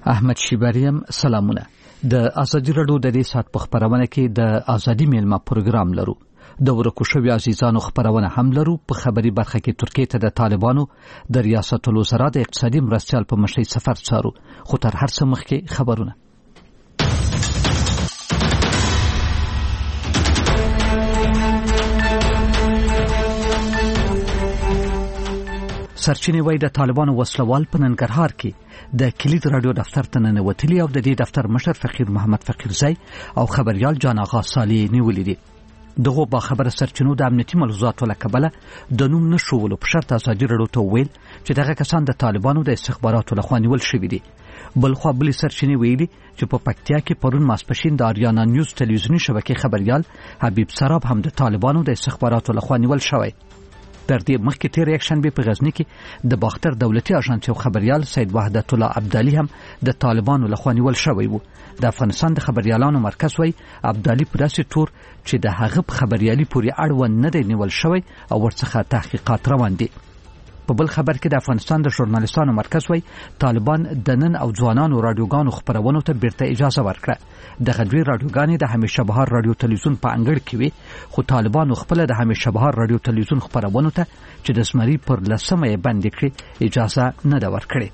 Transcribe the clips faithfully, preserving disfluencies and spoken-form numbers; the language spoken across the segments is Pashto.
احمد شیباریم سلامونه. د ازادي رادیو د دې سات په خبرونه کې د ازادي میلمه پروګرام لرو. د ورکو شوی عزیزانو خبرونه هم لرو. په خبري برخه کې ترکیه ته د طالبانو د ریاست الوزرا د اقتصادي مرستيال په مشرۍ سفر څارو. خو تر هر څه مخکې خبرونه. سرچینې وایي د طالبانو وسلوال په ننګرهار کې د کلید رادیو دفتر ته ننوتلي او د دې دفتر مشر فقیر محمد فقیرزی او خبريال جان آغا صالح نیولې دي. دغه با خبره سرچینو د امنیتي ملحوظاتو له کبله د نوم نشولو په شرط ازادي رادیو ته ویل چې دغه کسان د طالبانو د استخباراتو لخوا نیول شوي دي. بل خو بل سرچینې ویلي چې په پکتیا کې پرون ماسپښین د آریانا نیوز ټلویزیونی شبکې خبريال حبیب سراب هم د طالبانو د استخباراتو لخوا نیول شوی. در دې مخکې تیر یک شنبه په غزنی کې د باختر دولتي اژانس یو خبريال سید وحدت الله عبدالي هم د طالبانو لخوا نیول شوی وو. د افغانستان د خبريالانو مرکز وای عبدالي په داسې تور چې د هغه خبريالي پورې اړوند نه دی نیول شوی او ورڅخه تحقیقات روان دي. په بل خبر کې د افغانستان د ژورنالیستانو مرکز وای طالبان د نن او ځوانانو رادیوګانو خبرونو ته بیرته اجازه ورکړه. د غدوی رادیوګانې د همیشه بهار رادیو تلویزیون په انګړ کې وي، خو طالبانو خپل د همیشه بهار رادیو تلویزیون خبرونو ته چې د زمري پر لسمه بند کړي اجازه نه ده ورکړې.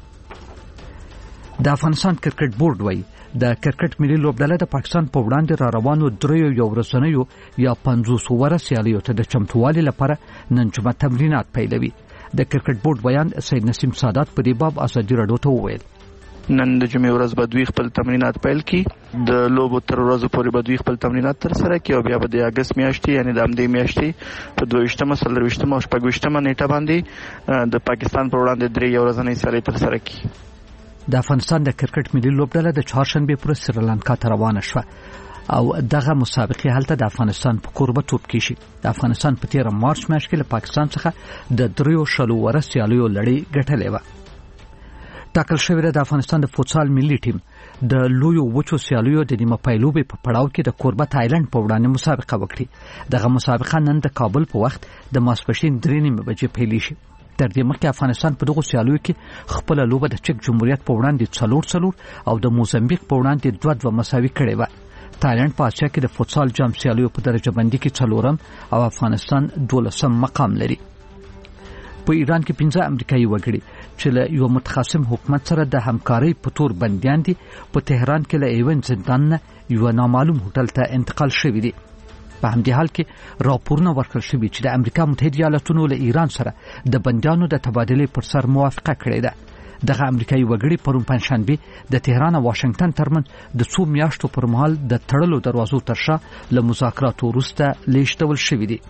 د افغانستان کرکټ بورډ وای د کرکټ ملي لوبډله د پاکستان په وړاندې را روانو دریو یو ورځنیو یا پنځوس اووره سیالیو ته د چمتووالي لپاره نن جمعه تمرینات پیلوي. د کرکټ بورډ بیان سید نسیم سادات په دې باب ازادي رادیو ته وویل. نن د جمعې ورځ به دوی خپل تمرینات پیل کړي، د لوبو تر ورځې پورې به دوی خپل تمرینات تر سره کړي او بیا به د اګست میاشتې یعنی د همدې میاشتې په دویشتمه څلرویشتمه او شپږویشتمه نیټه باندې د پاکستان پر وړاندې درې یو ورځنۍ سیالۍ تر سره کړي. د افغانستان د کرکټ ملي لوبډله د چهارشنبه پر سریلانکا ته روانه شوه او دغه مسابقه هلته د افغانستان په کوربتوب کې شي. د افغانستان په تیر مارچ میاشت کې له پاکستان څخه د دریو شلو ورځ سیالیو لړۍ ګټلې و. ټاکل شوی د افغانستان د فوتسال ملي ټیم د لویو وچو سیالیو د نیمه پایلوبې په پړاو کې د کوربت آیلند په وړاندې مسابقه وکړي. دغه مسابقه نن د کابل په وخت د ماسپښین درې نیمې بجې پیل شي. تر دې مخکې افغانستان په دغه سیالیو کې خپل لوبه د چک جمهوریت په وړاندې څلور څلور او د موزمبیق په وړاندې دوه دوه مساوي کړې و. تایلند په اسیا کې د فوتسال جام سیالیو په درجه بندي کې څلورم او افغانستان دولسم مقام لري. په ایران کې پنځه امریکایي وګړي چې له یو متخاصم حکومت سره د همکارۍ په تور بندیان دي په تهران کې له ایون زندان نه یو نامعلوم هوټل ته انتقال شوی دي. په همدې حال کې راپورونه ورکړل شوي چې د امریکا متحده ایالاتونو له ایران سره د بندیانو د تبادلې پر سر موافقه کړې ده. دغه امریکایي وګړي پرون پنځشنبه د تهران او واشنگټن ترمنځ د څو میاشتو پر مهال د تړلو دروازو تر شا له مذاکراتو وروسته لیږدول شوي دي.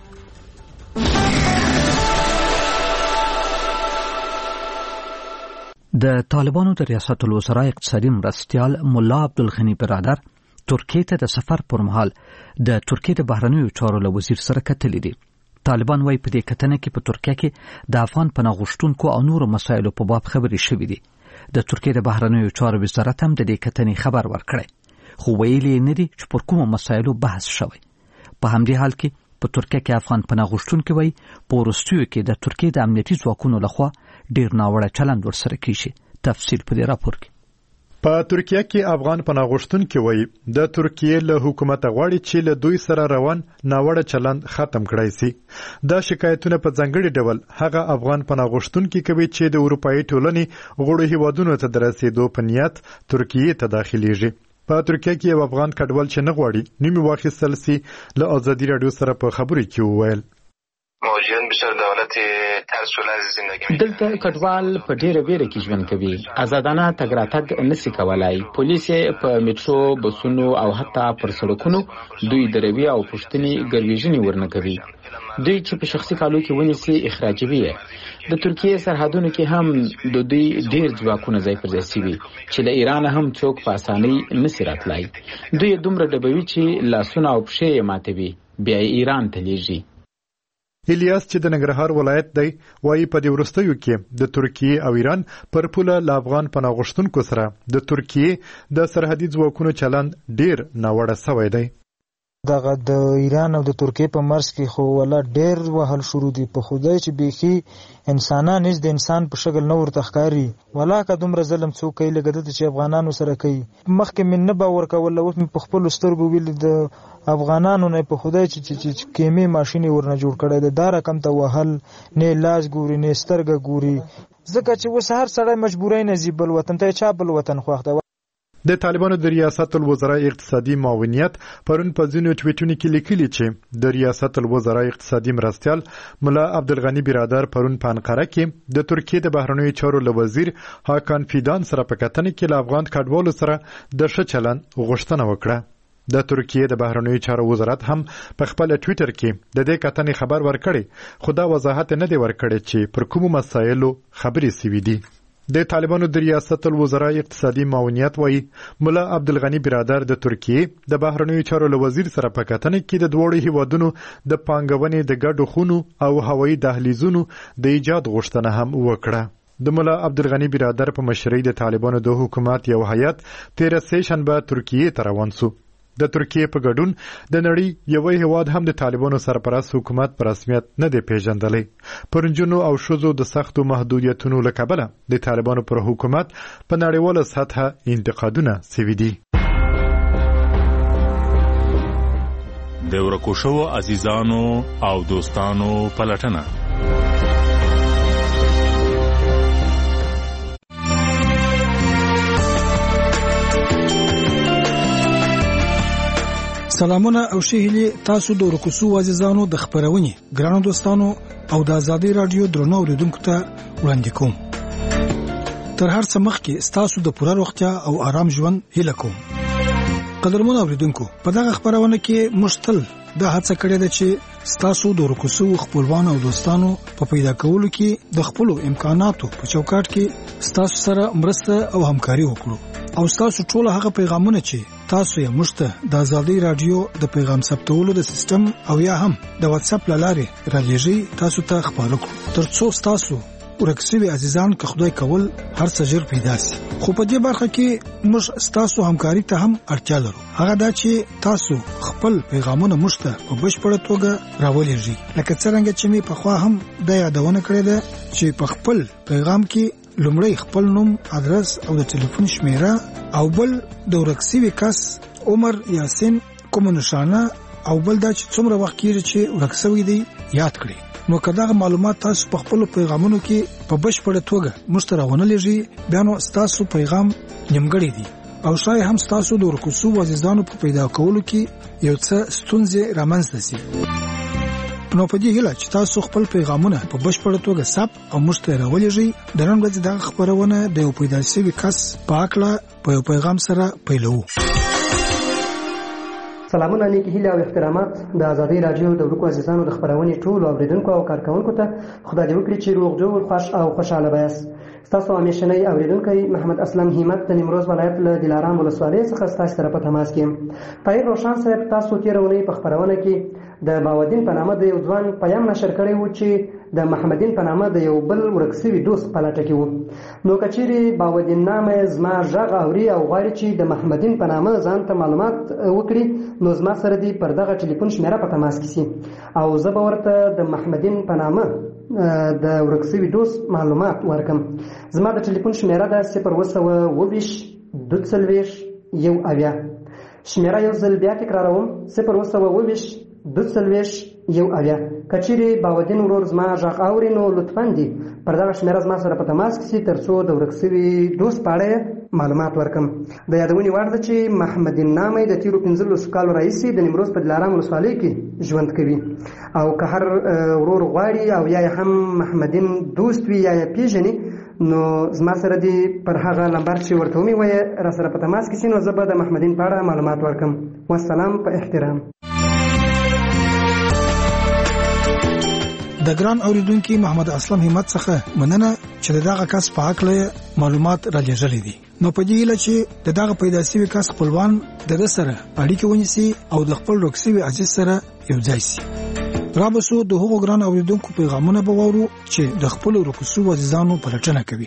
د طالبانو د ریاست الوزرا اقتصادي مرستيال مولا عبدالغنی برادر ترکیه ته د سفر پر مهال د ترکیه د بهرنیو چارو له وزیر سره کتلې دي. طالبان وايي په دې کتنه کې په ترکیه کې د افغان پناه غوښتونکو او نورو مسایلو په باب خبرې شوې دي. د ترکیه د بهرنیو چارو وزارت هم د دې کتنې خبر ورکړی، خو ویلي نه دي چې پر کومو مسایلو بحث شوی. په همدې حال کې په ترکیه کې افغان پناه غوښتونکي وايي په وروستیو کې د ترکیه د امنیتي ځواکونو لخوا ډیر ناوړه چلند ورسره کیږي. تفصیل په دې راپور کې. په ترکیه کې افغان پناه غوښتونکي وایي د ترکیه له حکومت غواړي چې له دوی سره روان ناوړه چلند ختم کړای شي. دا شکایتونه په ځانګړي ډول هغه افغان پناه غوښتونکي کوي چې د اروپאי ټولنې غړو هیوادونو ته د رسیدو په نیت ترکیه ته داخليږي. په ترکیه کې یو افغان کډوال چې نه غواړي نیمه واخیستل سي له ازادي رادیو سره په خبرو کې وویل. موجودن بسیار دولت ترسول از زندگی می دلته کډوال په ډیره بیره کې ژوند کوي، آزادانه تګ راتګ نشي کولای. پولیس په میټرو، بسونو او حتی پر سړکونو دوی دروي او پښتني ګرویژنې ورنه کوي. دوی چې په شخصي کالو کې ونیسي اخراجوي. د ترکیه سرحدونو کې هم د دوی ډیر ځواکونه ځای پر ځای شوي چې له ایران هم څوک په اسانۍ نشي راتلای. دوی دومره ډبوي چې لاسونه او پښې یې ماتوي، بیا ایران ته لیږي. الیاس چې د ننګرهار ولایت دی وایي په دې وروستیو کې د ترکیه او ایران پر پوله له افغان پناه غوښتونکو سره د ترکیه د سرحدي ځواکونو چلند ډیر ناوړه شوی دی. دغه د ایران او د ترکیې په مرز کې خو ولا ډېر وهل شروع دي په خدای چې بيخي انسانان هیڅ د انسان په شکل نه ورته ښکاري ولا که دومره ظلم څوک کوي لکه دته چې افغانانو سره کوي مخکې من نه باور کول اوس په خپل سترګو ویل د افغانانو نه په خدای چې چې کیمې ماشيني ورنه جوړ کړي د دا رقم ته وهل نه لاس ګوري نه سترګه ګوري ځکه چې وس هر سړی مجبورای نه زی بل وطن ته چا بل وطن خوښته د طالبانو د ریاست الوزرا اقتصادي معاونیت پرون په ځینو ټویټونو کې لیکلي چې د ریاست الوزرا اقتصادي مرستيال ملا عبدالغنی برادر پرون په انقره کې د ترکیې د بهرنیو چارو وزیر هاکان فیدان سره په کتنه کې له افغان کډوالو سره د ښه چلند غوښتنه وکړه. د ترکیې د بهرنیو چارو وزارت هم په خپل ټویټر کې د دې کتنې خبر ورکړی خو دا وضاحت نه دی ورکړی چې پر کومو مسایلو خبرې سوي دي. د طالبانو د ریاست الوزرا اقتصادي معاونیت وایي ملا عبدالغنی برادر د ترکیې د بهرنیو چارو وزیر سره په کتنه کې د دوړو هیوادونو د پانګونې د ګډو خونو او هوایي دهلیزونو د ایجاد غوښتنه هم وکړه. د ملا عبدالغنی برادر په مشرۍ د طالبانو د حکومت یو هیئت تیر سه شنبه ترکیې ته روان شو. د ترکیې په ګډون د نړۍ یو هیواد هم د طالبانو سرپرست حکومت په رسمیت نه دی پیژندلی. پرنجونو او شوزو د سختو محدودیتونو له کبله د طالبانو پر حکومت په نړیواله سطحه انتقادونه سوي دي. د ورکو شوو عزیزانو او دوستانو پلټنه سلامونه او شهیلی تاسو د ورکوسو عزیزانو د خبرونې ګرانو دوستانو او د آزادۍ رادیو درنو اوریدونکو ته وړاندې کوم. تر هر څه مخکې تاسو د پوره روغتیا او آرام ژوند هیله کوم. قدرمن اوریدونکو په دغه خبرونه کې مشتل د هڅه کړې ده چې تاسو د ورکوسو خپلوان او دوستانو په پیدا کولو کې د خپل امکاناتو په چوکاټ کې تاسو سره مرسته او همکاري وکړو او تاسو ټول هغه پیغامونه چې تاسو یې مشته د آزادۍ رادیو د پیغام ثبتولو د سیستم او یا هم د واتس اپ لارې راځي تاسو ته خبرو کړو ترڅو تاسو ورکسوي عزیزان که خدای کول هر څه ژر پیدا شي. خو په دې برخه کې موږ تاسو همکاري ته هم اړتیا لرو. هغه دا چې تاسو خپل پیغامونه مشته په بشپړه توګه راولېږئ لکه څنګه چې می په خوا هم د یادونه کړې ده چې په خپل پیغام کې لومړی خپل نوم ادرس او د ټلیفون شمیره او بل د ورکسوي کس عمر یاسین کوم نشانه او بل دا چې څومره وخت کېږي چې ورکسوي دی یاد کړئ. نو کداغه معلومات تاسو په خپل پیغامونو کې په بشپړه توګه مشترونه لږی بیا نو تاسو پیغام نیمګړی دی او شای هم تاسو د ورکوسو عزیزانو په پیدا کولو کې یو څه ستونزې رامنځته شي. نو په دې هیله چې تاسو خپل پیغامونه په بشپړه توګه ثبت او مشترونه ولېږئ. د نن ورځې د خبرونه د یو پیدا شوی کس په اړه په یو پیغام سره پیلو. سلامونه نیکی هیله او احترامات د آزادۍ رادیو د ورکو عزیزانو د خبرونې ټول اوریدونکو او کارکونکو ته خدای دې وکړي چې روغ جوړ خوش او خوشاله وایاست. تاسو همیشنی اوریدونکو محمد اسلم همت د نیمروز ولایت له دلارام ولسوالۍ څخه تاسو سره په تماس کې. طاهر روشن صاحب تاسو تیرونی په خبرونه کې د باودین په نامه د یو ځوان پیام نشر کړی و چې د محمدین په نامه د یو بل ورکسوي دوست په لټه کې و. نو کچېری باودین نامه زما ژغ اوري او غواړي چې د محمدین په نامه ځان ته معلومات وکړي نو زما سره دی پر دغه ټلیفون شمیره په تماس کې سي او زه به ورته د محمدین په نامه د ورکسوي دوست معلومات ورکم. زما د ټلیفون شمیره ده صفر اووه سوه اووه ویشت دوه څلوېښت یو اویا. شمیره یو ځل بیا تکراروم صفر اووه سوه اووه ویشت دوه څلوېښت یو اویا. کچېری باودین ورور زما ژغ اوري نو لطفاً دی پر دغه شمیره زما سره په تماس کې سي ترڅو د ورکسوي دوست په اړه معلومات ورکم. د یادونې وړ ده چې محمدین نامه د تیرو پنځلسو کالو راهیسې د نیمروز په دلارام ولسوالۍ کې ژوند کوي او که هر ورور غواړي او یا هم محمدین دوست وي یا یې پیژني نو زما سره دی پر هغه نمبر چې ورته ومې وایي را سره په تماس کې سي نو زه به د محمدین په اړه معلومات ورکم. والسلام په احترام. د ګران اوریدونکو محمد اسلم همت څخه مننه چې دغه کس په اړه معلومات را لېږلې دي. نو په دې هیله چې دغه پیدا شوی کس خپلوان د سره اړیکه ونیسي او د خپل رکسوي عزیز سره یو ځای شي. رابسو د هغو ګران اوریدونکو پیغامونه به وورو چې د خپل رکسوي عزیزانو پلټنه کوي.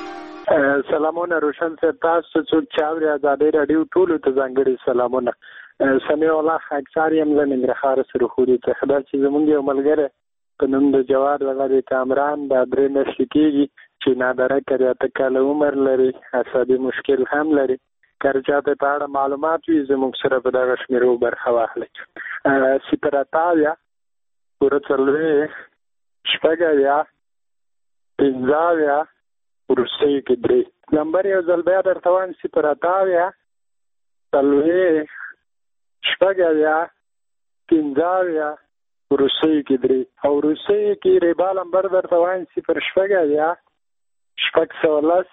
سلامونه روشن صاحب تاسو چې چاوري آزادۍ رادیو ټول ته ځانګړي سلامونه. سمیع الله خاکسار یم له ننګرهار سره خو دې ته خدا چې زمونږ یو ملګری په نوم د جواد ولد کامران دا درې میاشتې کېږي چې نادرک لري، اته کاله عمر لري، عصبي مشکل هم لري. که چاته په اړه معلومات وي زموږ سره په دغه شمېرو برخه واخلئ. صفر اتاویا پوره څلوېښت شپږ اویا پنځه اویا وروستیو کې درې. نمبر یو ځل بیا درته وایم صفر اتاویا څلوېښت شپږ اویا پنځه اویا وروستیو کې درې. او وروستیو کې ریبا نمبر درته وایم صفر شپږ اویا شپږ سوه لس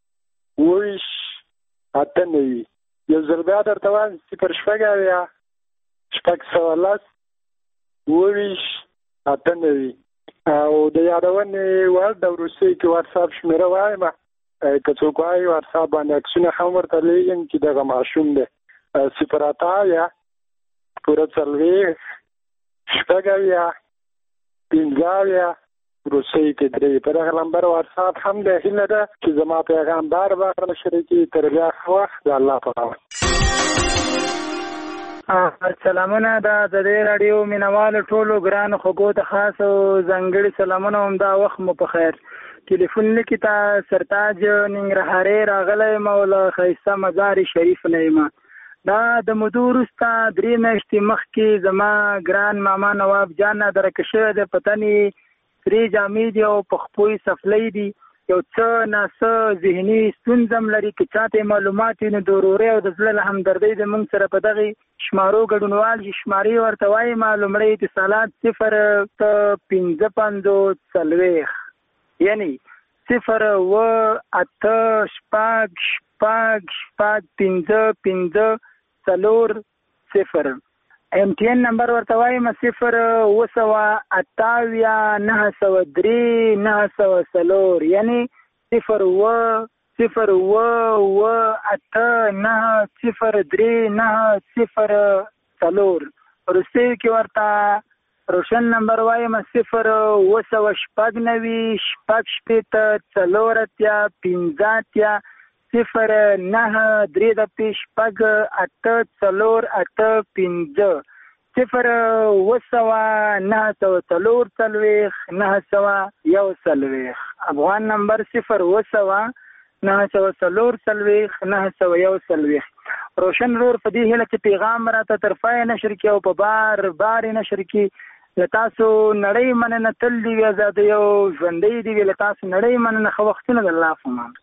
اوویشت اته نوي. یو ځل بیا درته وایم صفر شپږ اویا شپږ سوه لس اوویشت اته نوي. او د یادونې وړ د وروستیو کې واتساپ شمېره وایم، که څوک وایي واتساپ باندې عکسونه هم ورته لیږم چې دغه ماشوم دی. صفر اتاویا پوره څلوېښت شپږ اویا پنځه اویا وروستیو کې درې. په دغه نمبر واتساپ هم دی. هیله ده چې زما پیغام بار بار شریکي. تر بیا ښه وخت د الله په امان. سلامونه د دې راډیو مینوالو ټولو ګرانو خوږو ته خاص او ځانګړي سلامونه. همدا وخت مو په خیر. ټلیفون لیکي ته سرتاج ننګرهاري راغلی یم او له ښایسته مزار شریف نه یم. دا د مودو وروسته درې میاشتې مخکې زما ګران ماما نواب جان درکه شوی دی. په تن یې سرې جامې دي او په خپو یې سفلی دي. یو څه ناڅه ذهني ستونزه هم لري. که چاته معلومات وي نو د ورورۍ او د زړه له همدردۍ د موږ سره په دغې شمارو ګډونوال شي. شمارې ورته وایم لومړی اتصالات صفر پنځه پنځوس څلوېښت یعنې صفر اوه اته شپږ شپږ شپږ پنځه پنځه څلور صفر. ایم ټي این نمبر ورته وایم صفر اوه سوه اتاویا نهه سوه درې نهه سوه څلور یعنې صفر اوه صفر اوه اوه اته نهه صفر درې نهه صفر څلور. وروستیو کې ورته روشن نمبر وایم صفر اوه سوه شپږ نوي شپږ شپېته څلور اتیا پنځه اتیا صفر نهه درې دپې شپږ اته څلور اته پنځه صفر اوه سوه نهه سوه څلور څلوېښت نهه سوه یو څلوېښت. افغان نمبر صفر اوه سوه نهه سوه څلور څلوېښت نهه سوه یو څلوېښت. روشن رور په دې هیله چې پیغام راته طرفه یې نشر کړي او په بار بار یې نشر کړي. له تاسو نړۍ مننه. تل دې وي ازادۍ او ژوندۍ دې وي. له تاسو نړۍ مننه. ښه وختونه د الله په امان.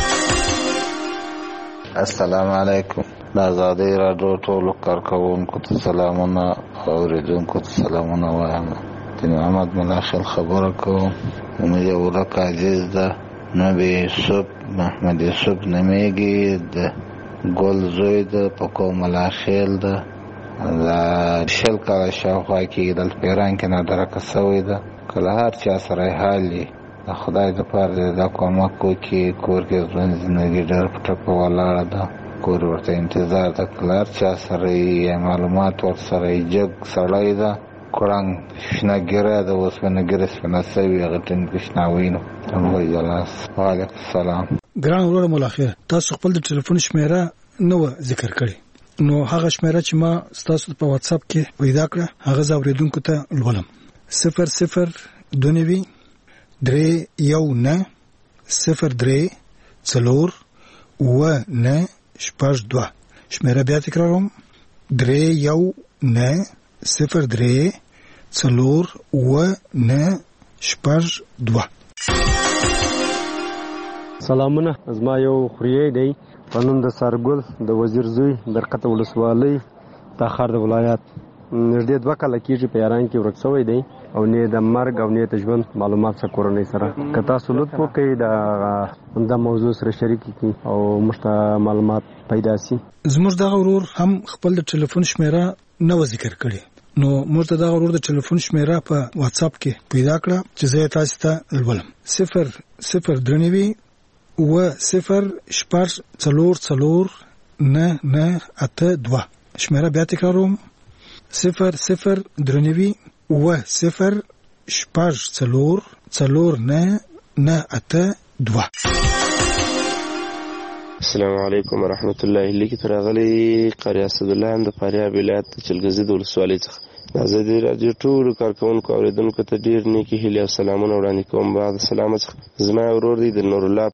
السلام علیکم. د ازادۍ راډیو ټولو کارکوونکو ته سلامونه او اوریدونکو ته سلامونه وایم. د محمد ملاخل خبره کوم. زموږ یو ورک عزیز ده نبی یوسف محمد یوسف نومیږي. د ګل زوی ده په کوم ملاخیل ده. د شل کاله شاوخوا کېږي دلته په ایران کې نادرکه سوی ده. که له هر چا سره یې حال وي د خدای دپاره دی دا کومک وکړي. کور کې ژوند زندګي ډېر په ټپه ولاړه ده. کور ورته انتظار ده. که له هر چا سره یې معلومات ورسره یې جګ سړی ده کړنګ شنه ګیره ده. اوسپنه ګیره سپنه سوي هغه ټینګ شناوي نو تنوی جلاس. وعلیکم السلام. ګران وروره ملاخیر تاسو خپل د ټلیفون شمیره نه و ذکر کړې نو هغه شمیره چې ما ستاسو په واتساپ کې پیدا کړه هغه زه اوریدونکو ته لولم. صفر صفر دوه نوي درې یو نه صفر درې څلور اوه نه شپږ دوه. شمیره بیا تکراروم درې یو نه صفر درې څلور اوه نه شپږ دوه. سلامونه. زما یو خوریی دی په نوم د سارګل د وزیر زوی برقته ولسوالۍ تاخار د ولایت. نږدې دوه کاله کېږي په ایران کې ورک شوی دی او نه د مرګ او نه د ژوند معلومات سره کورنۍ سره. که تاسو لطف وکړئ د د موضوع سره شریک کړئ او موږ ته معلومات پیدا شي. زموږ دغه ورور هم خپل د ټلیفون شمیره نه و ذکر کړې نو موږ ته دغه ورور د ټلیفون شمیره په واتساپ کې پیدا کړه چې زه تاسو ته لولم. صفر صفر درې نوي اوه صفر شپږ څلور څلور نه نه اته دوه. شمیره بیا تکراروم صفر صفر درې نوي اوه صفر شپږ څلور څلور نه نه اته دوه. السلام علیکم ورحمت الله. لیکي ترغلي قاری اسد الله هم د فاریاب ولایت چلګزي د ولسوالۍ څخه د ازادي رادیو ټولو کارکونکو اوریدونکو ته ډیر نیکی هیلې او سلامونه وړاندې کوم. بعد سلام څخه زما ورور دی د نور الله